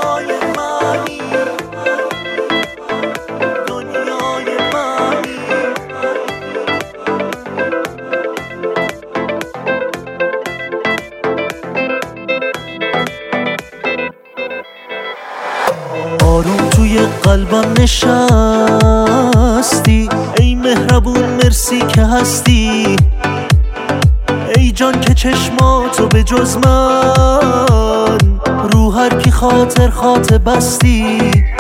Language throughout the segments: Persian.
دنیای منی، دنیای منی. آروم توی قلبم نشستی، ای مهربون مرسی که هستی. ای جان که چشماتو به جز من رو هر کی خاطر بستی.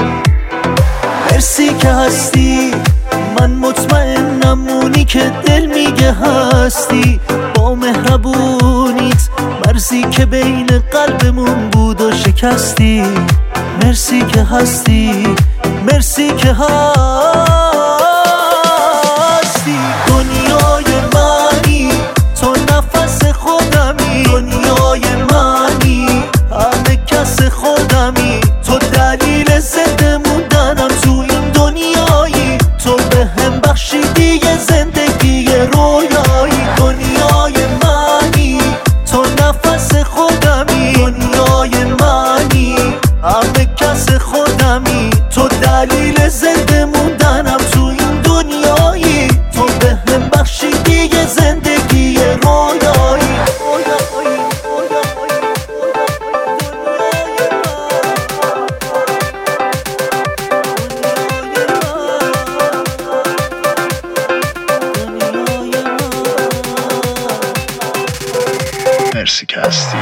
مرسی که هستی، من مطمئنم اونی که دل میگه هستی. با مهربونیت مرزی که بین قلبمون بود و شکستی. مرسی که هستی، مرسی که هستی. دنیای منی، تو نفس خودمی. دنیای منی، همه کس خودمی. تو دلیل زنده موندنم تو این دنیایی. تو به هم بخشیدی یه زندگی رویایی. دنیای منی، تو نفس خودمی. دنیای منی، همه کس خودمی. تو دلیل زنده موندنم تو این دنیایی. تو به هم بخشیدی یه زندگی رویایی. مرسی که هستی.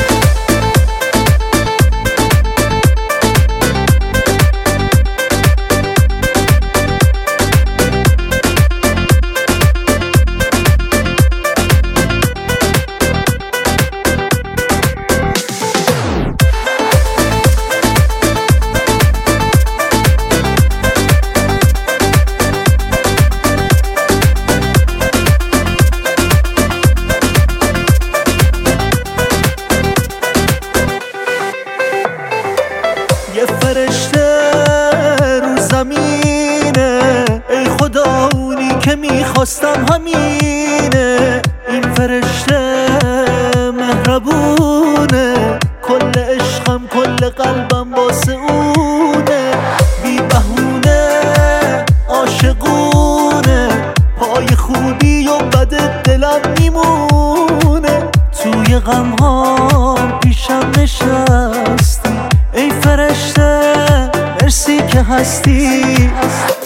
یه فرشته رو زمینه، ای خدا اونی که میخواستم همینه. این فرشته مهربونه، کل عشقم کل قلبم واسه اونه. بی بهونه عاشقونه، پای خوبی و بد دلم میمونه. توی غمهام پیشم نشستی، ای فرشته مرسی که هستی.